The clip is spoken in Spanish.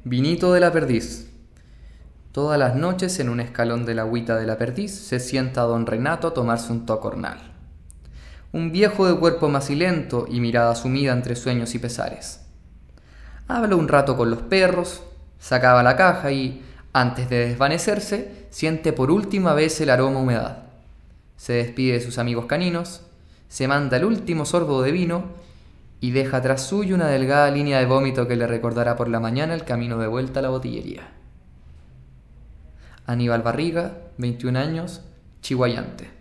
Vinito de la perdiz. Todas las noches en un escalón de la agüita de la perdiz se sienta don Renato a tomarse un tocornal. Un viejo de cuerpo macilento y mirada sumida entre sueños y pesares. Habla un rato con los perros, sacaba la caja y, antes de desvanecerse, siente por última vez el aroma a humedad. Se despide de sus amigos caninos, se manda el último sorbo de vino y deja tras suyo una delgada línea de vómito que le recordará por la mañana el camino de vuelta a la botillería. Aníbal Barriga, 21 años, chihuayante.